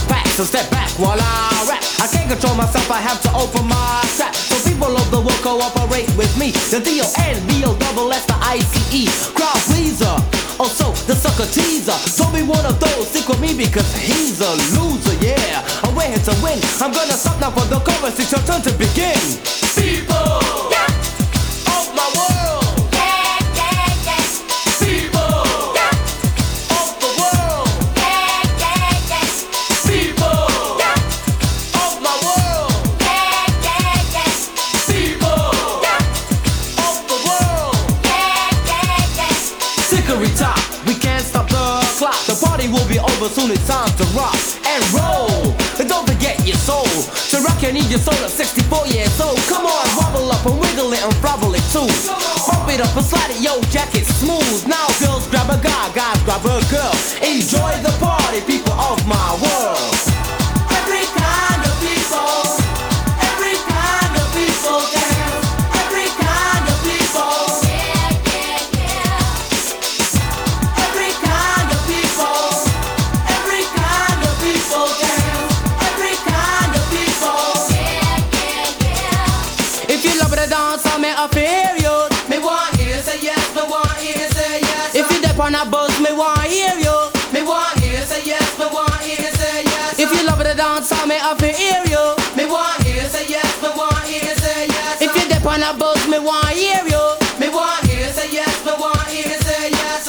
pack, so step back while I rap. I can't control myself, I have to open my trap. So people of the world cooperate with me. The D-O-N-B-O-S-S, the I-C-E. Crowd pleaser, also the sucker teaser. Don't be one of those, stick with me because he's a loser, yeah. I'm way here to win. I'm gonna stop now for the chorus, it's your turn to begin. People, yeah, of my world, Yeah, yeah, yeah. people, Yeah, of the world, yeah, yeah, yeah. people, Yeah, of my world, yeah, yeah, yeah. people, Yeah, of the world. yeah, yeah, yeah. Hickory top, we can't stop the clock. The party will be over soon, it's time to rock and roll. And don't forget your soul. To rock you need your soul at 64 years old. Come on, wobble up and wiggle it and frobble it too. Bump it up and slide it, yo, jacket smooth. Now girls grab a guy, guys grab a girl. Enjoy the party, people of my world. Every kind of people, every kind of people dance. Every kind of people. Yeah, yeah, yeah. Every kind of people, every kind of people dance. Every kind of people. Yeah, yeah, yeah. If you love the dance, I may fear you. Me want hear you say yes, me want hear you say yes. If you dip on a buzz, me want hear you. Me want hear you say yes, me want hear you say yes. If you love the dance, I may hear you. Me want hear you say yes, me want hear you say yes. If you dip on a buzz, me want hear you. Me want hear you say yes, me want hear you say yes.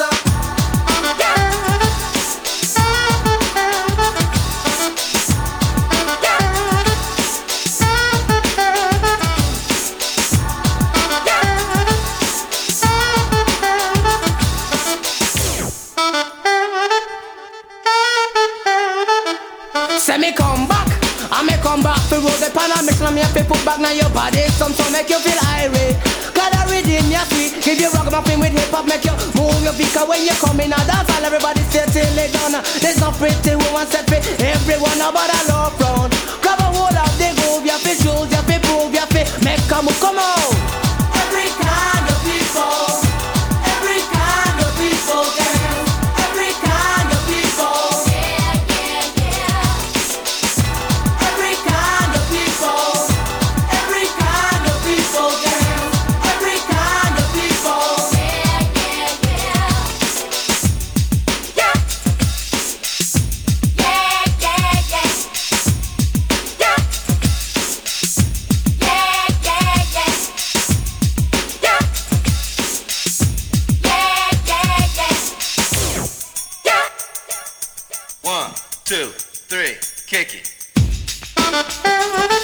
Say me come back, I me come back to roll the pan and mix me have to put back now your body. Some make you feel irate. Got a rhythm you sweet, give you ragamuffin with hip hop, make you move your feet. 'Cause when you come in a dance, all everybody stay till it done. There's no pretty woman set fit, everyone about a love round. Grab a hold of the groove, you fi choose, you fi prove, you fi make a move, come on. Every kind of people, every kind of people dance. Every kind of people. Yeah, yeah, yeah. Every kind of people, every kind of people dance. Every kind of people. Yeah, yeah, yeah. Yeah. Yeah, yeah, yeah. Yeah. Yeah, yeah, yeah. Yeah. Yeah, yeah, yeah. Yeah. 1, 2, 3, kick it. Yeah.